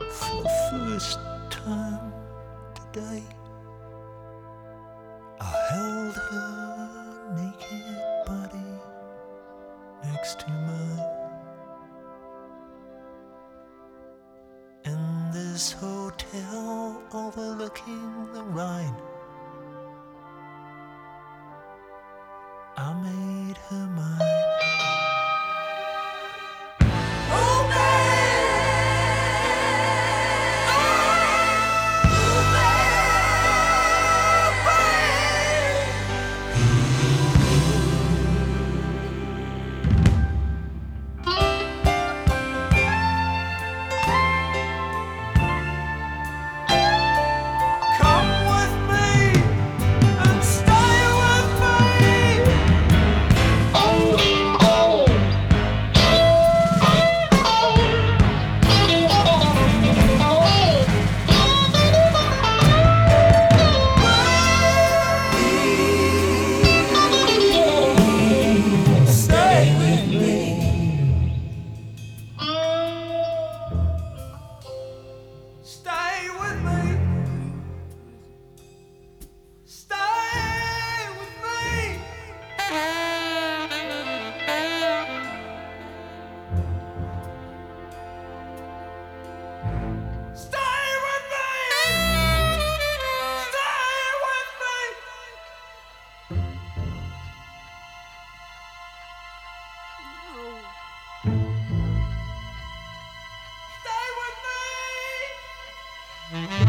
For the first time today, I held her naked body next to mine. In this hotel overlooking the Rhine, I made her mine. Stay with me!